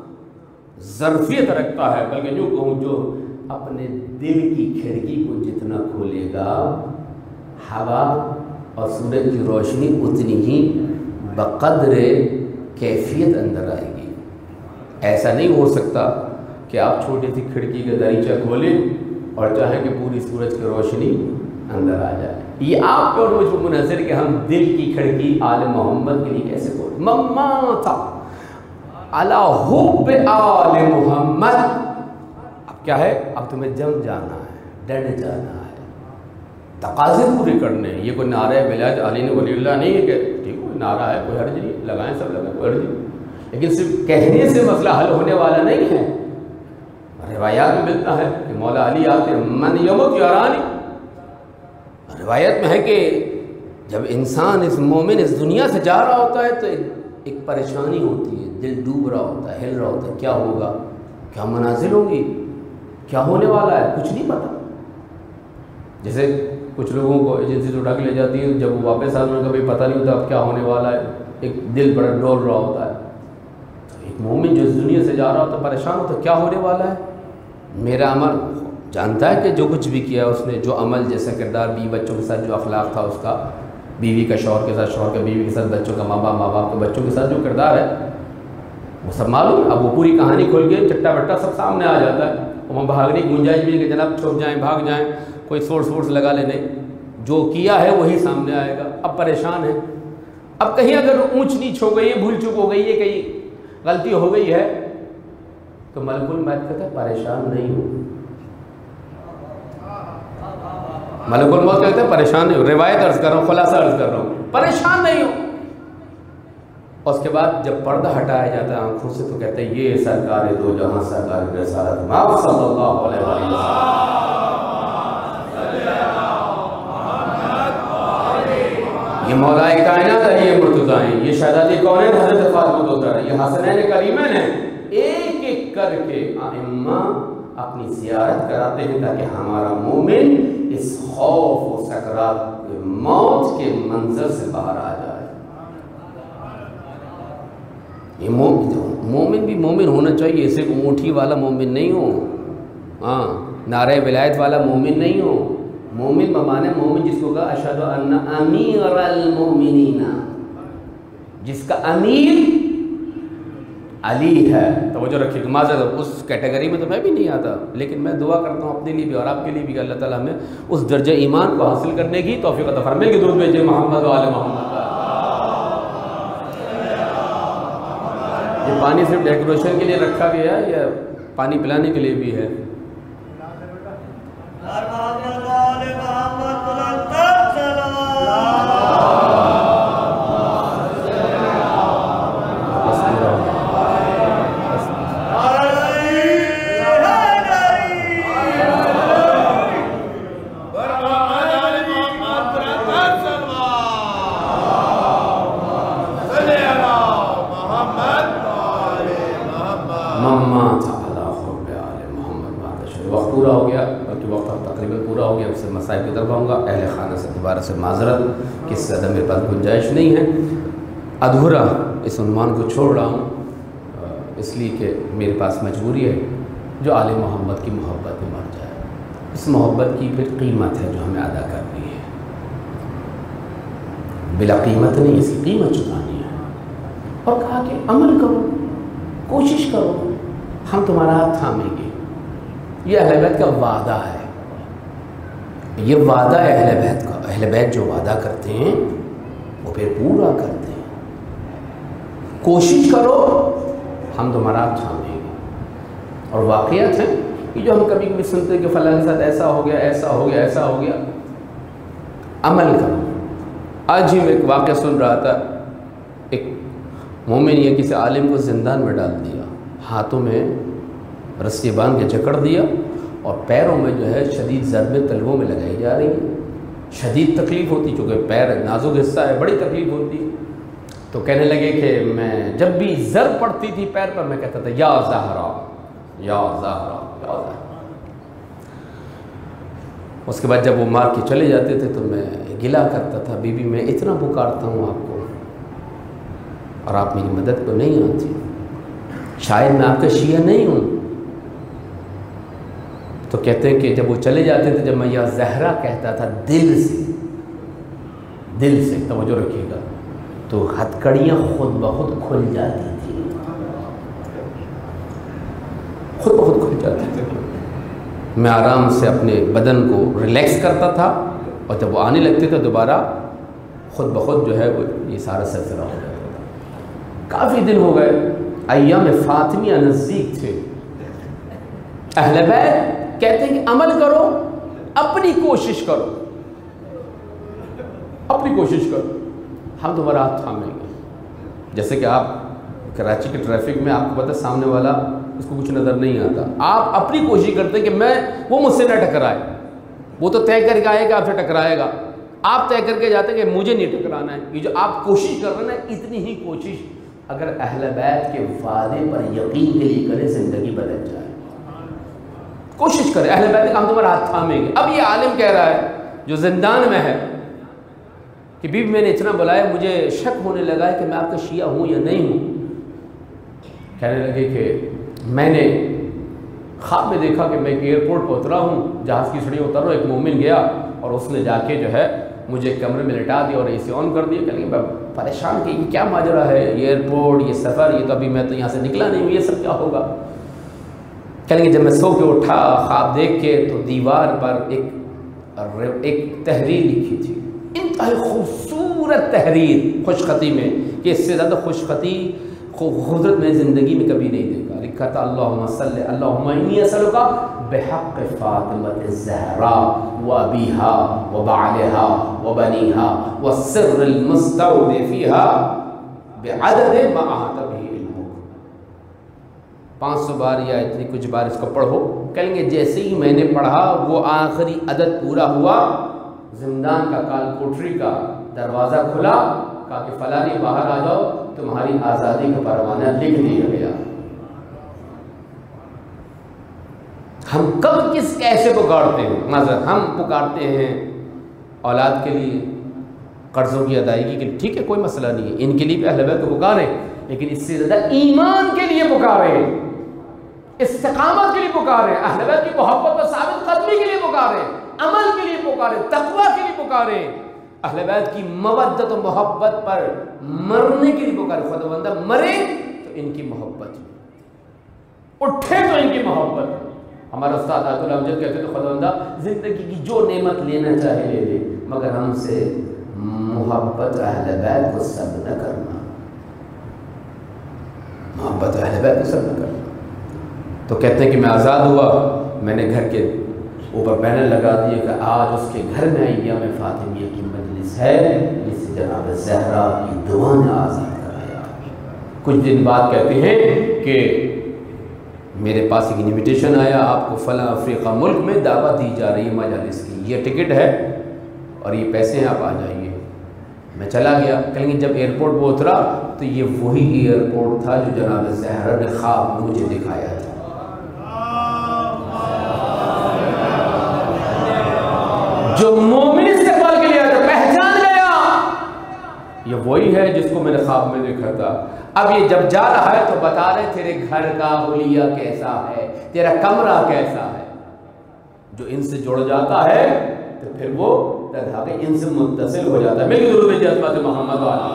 ظرفیت رکھتا ہے، بلکہ یوں کہوں جو اپنے دل کی کھڑکی کو جتنا کھولے گا، ہوا اور سورج کی روشنی اتنی ہی بقدر کیفیت اندر آئے گی۔ ایسا نہیں ہو سکتا کہ آپ چھوٹی سی کھڑکی کا دریچہ کھولیں اور چاہیں کہ پوری سورج کی روشنی اندر آ جائے۔ یہ آپ پر مجھ کو منحصر کہ ہم دل کی کھڑکی آل محمد کے لیے کیسے کھولیں۔ مما تھا علی حب آل محمد۔ اب کیا ہے؟ اب تمہیں جم جانا ہے، ڈٹ جانا ہے، تقاضے پورے کرنے ہیں۔ یہ کوئی نعرہ ولایت علی ولی اللہ نہیں ہے کہ ٹھیک ہے نعرہ ہے، کوئی حرج نہیں، لگائیں سب لگائیں، کوئی حرج نہیں، لیکن صرف کہنے سے مسئلہ حل ہونے والا نہیں ہے۔ روایات میں ملتا ہے کہ مولا علی آتے من یمت یارانی، روایت میں ہے کہ جب انسان اس مومن اس دنیا سے جا رہا ہوتا ہے تو ایک پریشانی ہوتی ہے، دل ڈوب رہا ہوتا ہے، ہل رہا ہوتا ہے، کیا ہوگا، کیا منازل ہوگی، کیا ہونے والا ہے، کچھ نہیں پتا۔ جیسے کچھ لوگوں کو ایجنسی سے اٹھا کے لے جاتی ہے، جب وہ واپس آنے کا بھی پتہ نہیں ہوتا اب کیا ہونے والا ہے، ایک دل بڑا ڈول رہا ہوتا ہے۔ تو ایک مومن جو اس دنیا سے جا رہا ہوتا ہے پریشان ہوتا ہے، کیا ہونے والا ہے، میرا عمل جانتا ہے کہ جو کچھ بھی کیا اس نے، جو عمل جیسا کردار، بیوی بچوں کے ساتھ جو اخلاق تھا اس کا، بیوی کا شوہر کے ساتھ، شوہر کا بیوی کے ساتھ، بچوں کا ماں باپ، ماں باپ کے بچوں کے ساتھ جو کردار ہے وہ سب معلوم ہے۔ اب وہ پوری کہانی کھول کے چٹا بٹا سب سامنے آ جاتا ہے، وہاں بھاگنے کی گنجائش بھی ہے کہ جناب چھپ جائیں، بھاگ جائیں، کوئی سورس وورس لگا لے، نہیں، جو کیا ہے وہی سامنے آئے گا۔ اب پریشان ہے، اب کہیں اگر اونچ نیچ ہو گئی ہے، بھول چک ہو گئی ہے، کہیں غلطی ہو گئی ہے تو ملک الموت کہتا ہے پریشان نہیں ہو، ملک الموت کہتے ہیں پریشان نہیں ہو، روایت عرض کر رہا ہوں، خلاصہ عرض کر رہا ہوں، پریشان نہیں ہو۔ اور اس کے بعد جب پردہ ہٹایا جاتا ہے آنکھوں سے تو کہتے ہیں یہ سرکار دو جہاں سرکار رسالت مآب صلی اللہ علیہ وسلم، یہ مولا کائنات ہے، یہ مرتضیٰ ہیں، یہ شہزادی کونین حضرت فاطمہ الزہرا، یہ حسنین کریمین ہیں، ایک ایک کر کے ائمہ اپنی زیارت کراتے ہیں تاکہ ہمارا مومن اس خوف و سکرات موت کے منظر سے باہر آ جائے۔ یہ مومن بھی مومن ہونا چاہیے، صرف اونٹھی والا مومن نہیں ہو، ہاں نعرہ ولایت والا مومن نہیں ہو۔ مومن بمانے مومن جس کو کہا اشہد ان امیر المومنین، جس کا امیر علی ہے۔ توجہ رکھیے، معذرت اس کیٹیگری میں تو میں بھی نہیں آتا، لیکن میں دعا کرتا ہوں اپنے لیے بھی اور آپ کے لیے بھی کہ اللہ تعالیٰ ہمیں اس درجہ ایمان کو حاصل کرنے کی توفیق عطا فرمائے کہ درود بھیجے محمد و آل محمد۔ یہ پانی صرف ڈیکوریشن کے لیے رکھا گیا ہے یا پانی پلانے کے لیے بھی ہے؟ اب سے مسائل کی طرف آؤں گا۔ اہل خانہ سے دوبارہ سے معذرت کہ اس سے زیادہ میرے پاس گنجائش نہیں ہے، ادھورا اس عنوان کو چھوڑ رہا ہوں اس لیے کہ میرے پاس مجبوری ہے۔ جو آل محمد کی محبت میں مر جائے، اس محبت کی پھر قیمت ہے جو ہمیں ادا کرنی ہے، بلا قیمت نہیں، اس کی قیمت چکانی ہے۔ اور کہا کہ عمل کرو، کوشش کرو، ہم تمہارا ہاتھ تھامیں گے۔ یہ اہل بیت کا وعدہ ہے، یہ وعدہ ہے اہل بیت کا۔ اہل بیت جو وعدہ کرتے ہیں وہ پھر پورا کرتے ہیں۔ کوشش کرو، ہم تمہارا ہاتھ تھامیں گے۔ اور واقعات ہیں کہ جو ہم کبھی کبھی سنتے ہیں کہ فلاں کے ساتھ ایسا ہو گیا، ایسا ہو گیا، ایسا ہو گیا۔ عمل کرو۔ آج ہی میں ایک واقعہ سن رہا تھا، ایک مومن یہ کسی عالم کو زندان میں ڈال دیا، ہاتھوں میں رسی باندھ کے جکڑ دیا اور پیروں میں جو ہے شدید ضربیں تلووں میں لگائی جا رہی ہیں۔ شدید تکلیف ہوتی، چونکہ پیر نازک حصہ ہے، بڑی تکلیف ہوتی۔ تو کہنے لگے کہ میں جب بھی ضرب پڑتی تھی پیر پر، میں کہتا تھا یا زہرا یا زہرا یا زہرا۔ اس کے بعد جب وہ مار کے چلے جاتے تھے تو میں گلا کرتا تھا، بی بی میں اتنا پکارتا ہوں آپ کو اور آپ میری مدد کو نہیں آتی، شاید میں آپ کا شیعہ نہیں ہوں۔ تو کہتے ہیں کہ جب وہ چلے جاتے تھے، جب میں یا زہرا کہتا تھا دل سے، دل سے توجہ رکھیے گا، تو ہتھکڑیاں خود بخود کھل جاتی تھی، خود بخود کھل جاتی تھی۔ میں آرام سے اپنے بدن کو ریلیکس کرتا تھا اور جب وہ آنے لگتے تھے دوبارہ خود بخود جو ہے وہ یہ سارا سلسلہ ہو جاتا تھا۔ کافی دن ہو گئے، ایام فاطمیہ نزدیک تھے۔ اہل بیت کہتے ہیں کہ عمل کرو، اپنی کوشش کرو، اپنی کوشش کرو، ہم تمہارا ہاتھ تھامیں گے۔ جیسے کہ آپ کراچی کے ٹریفک میں، آپ کو پتہ سامنے والا اس کو کچھ نظر نہیں آتا، آپ اپنی کوشش کرتے ہیں کہ میں وہ مجھ سے نہ ٹکرائے، وہ تو طے کر کے آئے کہ آپ سے ٹکرائے گا، آپ طے کر کے جاتے ہیں کہ مجھے نہیں ٹکرانا ہے۔ یہ جو آپ کوشش کر رہے ہیں، اتنی ہی کوشش اگر اہل بیت کے وعدے پر یقین کے لیے کرے، زندگی بدل جائے۔ کوشش کرے، اہل بیت کا ہم تمہارا ہاتھ تھامیں گے۔ اب یہ عالم کہہ رہا ہے جو زندان میں ہے کہ بی بی میں نے اتنا بلایا، مجھے شک ہونے لگا ہے کہ میں آپ کا شیعہ ہوں یا نہیں ہوں۔ کہنے لگے کہ میں نے خواب میں دیکھا کہ میں ایک ایئرپورٹ پہ اترا ہوں، جہاز کی سیڑھیاں اتر رہا ہوں، ایک مومن گیا اور اس نے جا کے جو ہے مجھے کمرے میں لٹا دیا اور اے سی آن کر دیا۔ کہنے لگے میں پریشان کہ یہ کیا ماجرا ہے، یہ ایئرپورٹ، یہ سفر، یہ تو ابھی میں تو یہاں سے نکلا نہیں ہوں، یہ سب کیا ہوگا۔ کہنے لگے جب میں سو کے اٹھا خواب دیکھ کے تو دیوار پر ایک ایک تحریر لکھی تھی، انتہائی خوبصورت تحریر، خوش خطی میں، کہ اس سے زیادہ خوش خطی خوبصورت میں زندگی میں کبھی نہیں دیکھا۔ لکھا تھا اللہم صلی اللہم انی اسألک بحق فاطمۃ الزہراء و ابیہا و بعلہا و بنیہا والسر المستودع فیہا بعدد ما احاط بہ علمک۔ پانچ سو بار یا اتنی کچھ بار اس کو پڑھو۔ کہیں گے جیسے ہی میں نے پڑھا وہ آخری عدد پورا ہوا، زندان کا کال کوٹری کا دروازہ کھلا، کہا کہ فلانی باہر آ جاؤ، تمہاری آزادی کا پروانہ لکھ دیا گیا۔ ہم کب کس کیسے پکارتے ہیں، مثلا ہم پکارتے ہیں اولاد کے لیے، قرضوں کی ادائیگی کے لیے، ٹھیک ہے کوئی مسئلہ نہیں ہے، ان کے لیے بھی اہل بیت کو پکاریں، لیکن اس سے زیادہ ایمان کے لیے پکاریں، استقامت کے لیے پکاریں، اہل بیت کی محبت و ثابت قدمی کے لیے پکاریں، عمل کے لیے پکاریں، تقوی کے لیے پکاریں، اہل بیت کی مودت و محبت پر مرنے کے لیے پکاریں۔ خدا بندہ مرے تو ان کی محبت، اٹھے تو ان کی محبت۔ ہمارا استاد آیت اللہ امجد کہتے ہیں خدا بندہ زندگی کی جو نعمت لینا چاہے لے لے، مگر ہم سے محبت اہل بیت کو سلب نہ کرنا، محبت اہل بیت کو سلب نہ کرنا۔ تو کہتے ہیں کہ میں آزاد ہوا، میں نے گھر کے اوپر بینر لگا دیے کہ آج اس کے گھر میں ایام فاطمیہ کی مجلس ہے، جس سے جناب زہرا کی دعا نے آزاد کرایا۔ کچھ دن بعد کہتے ہیں کہ میرے پاس ایک انویٹیشن آیا، آپ کو فلاں افریقہ ملک میں دعوت دی جا رہی ہے مجالس کی، یہ ٹکٹ ہے اور یہ پیسے ہیں، آپ آ جائیے۔ میں چلا گیا۔ کہیں گے جب ایئرپورٹ پہ اترا تو یہ وہی ایئرپورٹ تھا جو جناب زہرا نے خواب میں مجھے دکھایا تھا۔ وہی ہے جس کو میں نے خواب میں دیکھا تھا۔ اب یہ جب جا رہا ہے تو بتا رہے تیرے گھر کا حلیہ کیسا ہے، تیرا کمرہ کیسا ہے۔ جو ان سے جڑ جاتا ہے تو پھر وہ تدھاقی ان سے متصل ہو جاتا ہے۔ میری ضرور بھیجی عظمت محمد والا،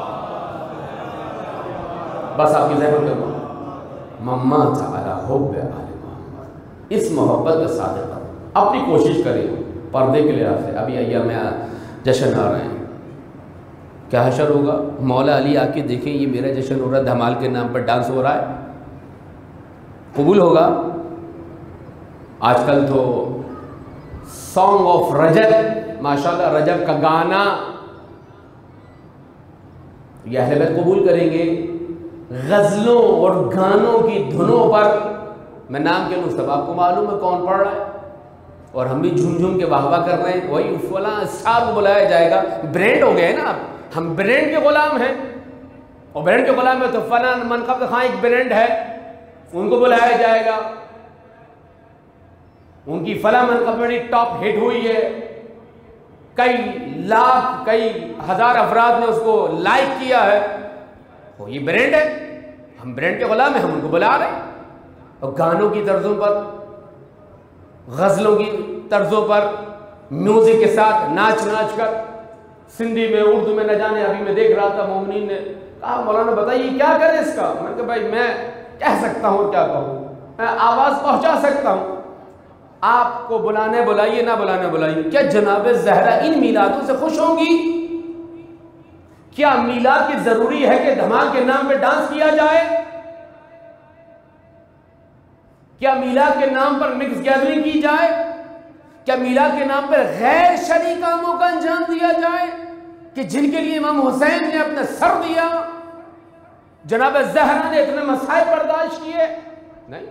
بس آپ کی ذہن کرو مما تعالی حب آل محمد، اس محبت کے صادقہ اپنی کوشش کریں پردے کے لحاظ سے۔ ابھی ایام میں جشن آ رہے ہیں، کیا حشر ہوگا؟ مولا علی آ کے دیکھیں یہ میرا جشن ہو رہا ہے، دھمال کے نام پر ڈانس ہو رہا ہے، قبول ہوگا؟ آج کل تو سانگ آف رجب، ماشاءاللہ رجب کا گانا، یہ اہل بیت قبول کریں گے؟ غزلوں اور گانوں کی دھنوں پر میں نام کے لوں، سب آپ کو معلوم ہے کون پڑھ رہا ہے، اور ہم بھی جھوم جھوم کے واہ واہ کر رہے ہیں۔ وہی فلاں اسٹار کو بلایا جائے گا، برینڈ ہو گئے نا آپ، ہم برینڈ کے غلام ہیں، اور برینڈ کے غلام ہے تو فلاں منقب خاں ایک برینڈ ہے، ان کو بلایا جائے گا، ان کی فلاں منقب میں ٹاپ ہٹ ہوئی ہے، کئی لاکھ کئی ہزار افراد نے اس کو لائک کیا ہے، وہ یہ برینڈ ہے، ہم برینڈ کے غلام ہیں، ہم ان کو بلا رہے ہیں۔ اور گانوں کی طرزوں پر، غزلوں کی طرزوں پر میوزک کے ساتھ ناچ ناچ کر، سندھی میں اردو میں نہ جانے، ابھی میں دیکھ رہا تھا مومنین نے کہا مولانا بتائیے کیا کرے اس کا؟ میں نے کہا بھائی میں کہہ سکتا ہوں کیا کہوں، میں آواز پہنچا سکتا ہوں، آپ کو بلانے بلائیے نہ بلانے بلائیے، کیا جناب زہرا ان میلادوں سے خوش ہوں گی؟ کیا میلاد کی ضروری ہے کہ دھمال کے نام پہ ڈانس کیا جائے؟ کیا میلاد کے نام پر مکس گیدرنگ کی جائے؟ کیا میلاد کے نام پر غیر شرعی کاموں کا انجام دیا جائے کہ جن کے لیے امام حسین نے اپنا سر دیا، جناب زہرا نے اتنے مسائل برداشت کیے؟ نہیں،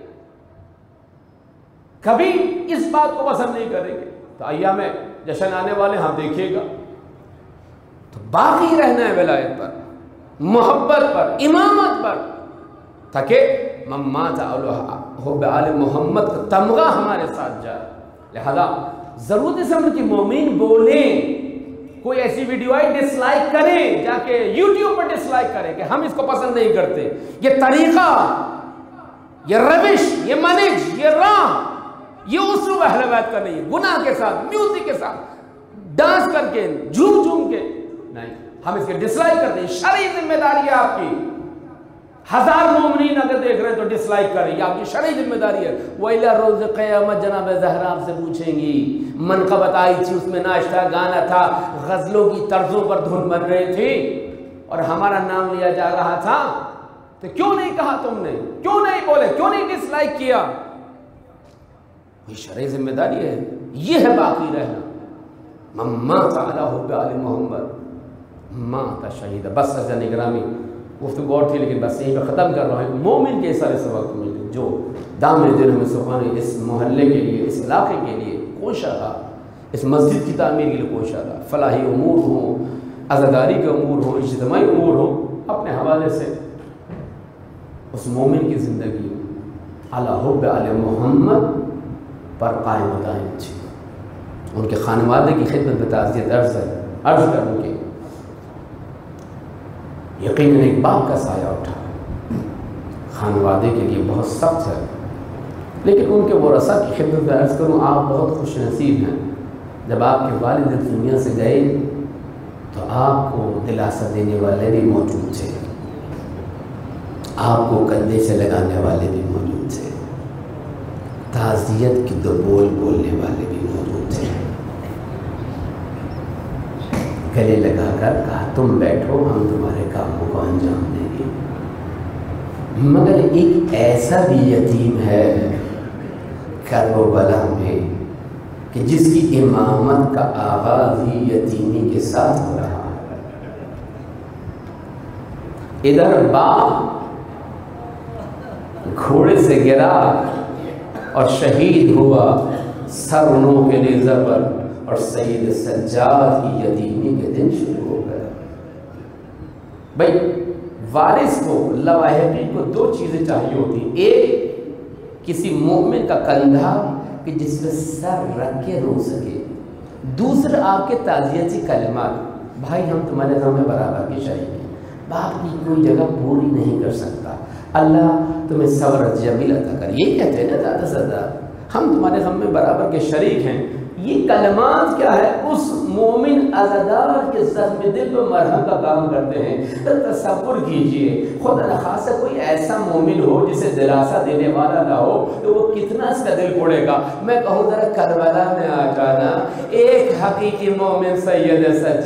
کبھی اس بات کو پسند نہیں کریں گے۔ تو ایام میں جشن آنے والے ہاں دیکھیے گا، تو باقی رہنا ہے ولایت پر، محبت پر، امامت پر، تاکہ ممات حب آل محمد کا تمغہ ہمارے ساتھ جائے۔ لہذا ضرورت اس امر کی مومن بولیں، کوئی ایسی ویڈیو آئی ڈس لائک کریں، جا کے یوٹیوب پر ڈس لائک کریں کہ ہم اس کو پسند نہیں کرتے، یہ طریقہ، یہ روش، یہ منج، یہ راہ، یہ اسلوب اہل بیت کا نہیں ہے۔ گناہ کے ساتھ، میوزک کے ساتھ، ڈانس کر کے، جھوم جھوم کے نہیں، ہم اس کے ڈس لائک کرتے ہیں۔ شرعی ذمہ داری ہے آپ کی، ہزار مومنین اگر دیکھ رہے ہیں تو ڈس لائک کریں، یہ آپ کی شرعی ذمہ داری ہے۔ وَإِلَى روز قیامت جناب زہرا آپ سے پوچھیں گی، منقبت آئی تھی، اس میں ناچ تھا، گانا تھا، غزلوں کی طرزوں پر دھن بن رہی تھی، اور ہمارا نام لیا جا رہا تھا، تو کیوں نہیں کہا تم نے؟ کیوں نہیں بولے؟ کیوں نہیں ڈس لائک کیا؟ یہ شرعی ذمہ داری ہے، یہ ہے باقی رہنا۔ مما تعالی حب آل محمد مات شہید۔ بس عزیزان گرامی، گفتگو اور تھی لیکن بس یہیں پہ ختم کر رہا ہوں۔ مومن کے سارے سبق ملتے جو دام دن ہمیں سبحانہ اس محلے کے لیے، اس علاقے کے لیے کوشاں رہا، اس مسجد کی تعمیر کے لیے کوشاں رہا، فلاحی امور ہوں، عزاداری کے امور ہوں، اجتماعی امور ہوں، اپنے حوالے سے اس مومن کی زندگی علی حب آل محمد پر قائم ہوتا ہے۔ ان کے خانوادے کی خدمت میں تعزیت عرض ہے، عرض کروں کہ یقیناً ایک باپ کا سایہ اٹھا، خانوادے کے لیے بہت سخت ہے، لیکن ان کے ورثاء کی خدمت میں عرض کروں آپ بہت خوش نصیب ہیں۔ جب آپ کے والد اس دنیا سے گئے تو آپ کو دلاسا دینے والے بھی موجود تھے، آپ کو کندھے سے لگانے والے بھی موجود تھے، تعزیت کی دو بول بولنے والے بھی موجود تھے، گلے لگا کر کہا تم بیٹھو ہم تمہارے کاموں کو انجام دیں گے۔ مگر ایک ایسا بھی یتیم ہے کربلا میں کہ جس کی امامت کا آغاز ہی یتیمی کے ساتھ ہو رہا ہے۔ ادھر باپ گھوڑے سے گرا اور شہید ہوا سر نو کے نیزہ پر، اور سید سجاد کی یتیمی کے دن شروع ہو گئے۔ بھائی وارث کو، لواحقی کو دو چیزیں چاہیے ہوتی، ایک کسی مومن کا کندھا کہ جس میں سر رکھ کے رو سکے، دوسرا آپ کے تعزیتی کلمات بھائی ہم تمہارے ذمہ برابر کے شریک ہیں، باپ کی کوئی جگہ پوری نہیں کر سکتا، اللہ تمہیں صبر جمیل عطا کر، یہ کہتے ہیں نا زیادہ سے زیادہ ہم تمہارے ذمہ برابر کے شریک ہیں۔ یہ کلمات کیا ہے؟ اس مومن عزادار کے زخم دل پہ مرہم کا کام کرتے ہیں۔ تصور کیجئے خدا نخواستہ کوئی ایسا مومن ہو جسے دلاسا دینے والا نہ ہو تو وہ کتنا اس کا دل پھوڑے گا۔ میں کہوں ذرا کربلا میں آ جانا، ایک حقیقی مومن سید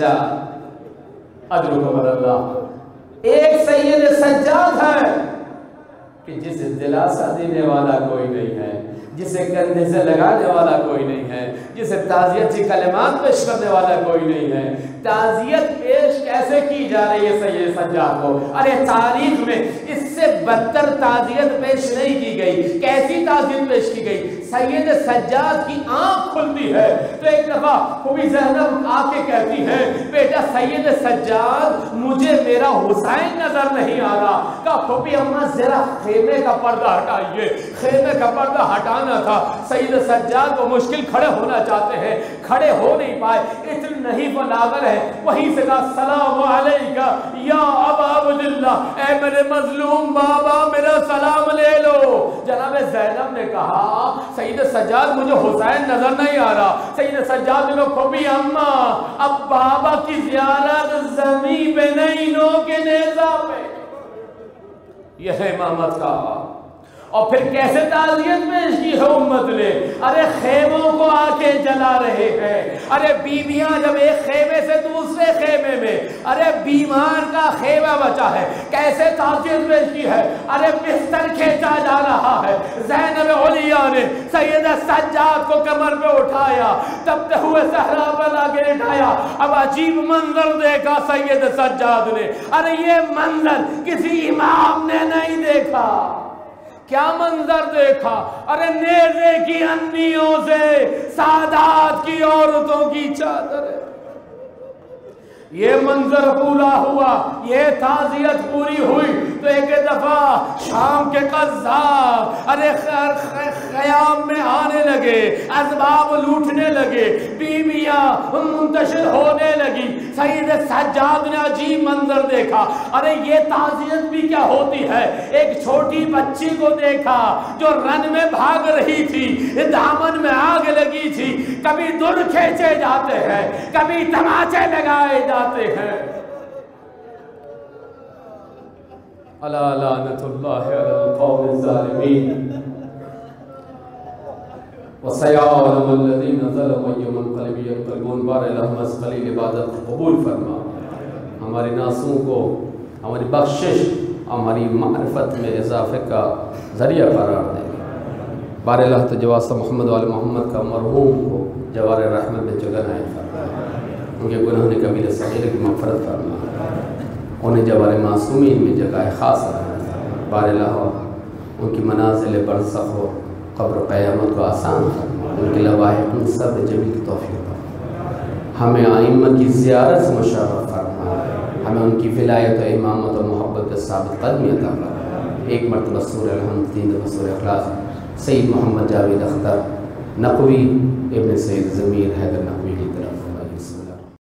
سجاد اجرکم اللہ، ایک سید سجاد ہے کہ جسے دلاسا دینے والا کوئی نہیں ہے، جسے کندھے سے لگانے والا کوئی نہیں ہے، جسے تعزیت کی کلمات پیش کرنے والا کوئی نہیں ہے۔ تعزیت پیش کیسے کی جا رہی ہے سید سجاد کو؟ ارے تاریخ میں اس سے بدتر تعزیت پیش نہیں کی گئی۔ کیسی تعزیت پیش کی گئی؟ سید سجاد کی آنکھ کھلتی ہے تو ایک دفعہ خوبی زینب آ کے کہتی ہے بیٹا سید سجاد مجھے میرا حسین نظر نہیں آ رہا۔ کہا خوبی اماں ذرا خیمے کا پردہ ہٹائیے، خیمے کا پردہ ہٹانا تھا۔ سید سجاد کو مشکل کھڑے ہونا چاہتے ہیں، کھڑے ہو نہیں پائے، اتنی نہیں بلاغر ہے، وہیں سے کہا السلام علیکہ یا ابا عبداللہ، اے میرے مظلوم بابا میرا سلام لے لو۔ جناب زینب نے کہا سید سجاد مجھے حسین نظر نہیں آ رہا۔ سید سجاد نے کہا خوبی اماں اب بابا کی زیارت زمین پہ نہیں نو کے نیزہ پہ، یہ ہے امامت کا۔ اور پھر کیسے تعزیت پیش کی ہے امت نے؟ ارے خیموں کو آ کے جلا رہے ہیں، ارے بیویاں جب ایک خیمے سے دوسرے خیمے میں، ارے بیمار کا خیمہ بچا ہے، کیسے تعزیت پیش کی ہے؟ ارے بستر کھینچا جا رہا ہے، زینب علیہ نے سید سجاد کو کمر پہ اٹھایا، تبتے ہوئے صحرا پر لا کے اٹھایا۔ اب عجیب منظر دیکھا سید سجاد نے، ارے یہ منظر کسی امام نے نہیں دیکھا۔ کیا منظر دیکھا؟ ارے نیزے کی انیوں سے سادات کی عورتوں کی چادر ہے۔ یہ منظر پورا ہوا، یہ تعزیت پوری ہوئی تو ایک دفعہ شام کے قذاب ارے خیام میں آنے لگے، اسباب لوٹنے لگے، بیویاں منتشر ہونے لگی۔ سید سجاد نے عجیب منظر دیکھا، ارے یہ تعزیت بھی کیا ہوتی ہے؟ ایک چھوٹی بچی کو دیکھا جو رن میں بھاگ رہی تھی، دامن میں آگ لگی تھی، کبھی در کھینچے جاتے ہیں، کبھی تماچے لگائے جاتے ہیں۔ الا لعنت اللہ علی القوم الظالمین وسيعلم الذين ظلموا أي منقلب ينقلبون۔ بار اللہم اس قلیل عبادت کو قبول فرما، ہماری ناسوں کو ہماری بخشش ہماری معرفت میں اضافے کا ذریعہ قرار دے۔ بار اللہ تو جواسہ محمد وآل محمد کا مرحوم کو جوار رحمت میں جگہ نائب فرما، ان کے گناہوں نے کبیرہ صغیرہ کی مغفرت فرما، انہیں جوار معصومین میں جگہ خاص رحمت۔ بار اللہ ان کی منازل برزخ و قبر قیامت کو آسان فرما، ان کے لواحق ان سب جمیل کی توفیق فرما، ہمیں آئمہ کی زیارت سے مشرف فرما، ہمیں ان کی ولایت و امامت و محبت کے ثابت قدمی عطا فرما۔ ایک مرتبہ سورہ الحمد، تین دفعہ سورہ اخلاص۔ سید محمد جاوید اختر نقوی ابن سید ضمیر حیدر نقوی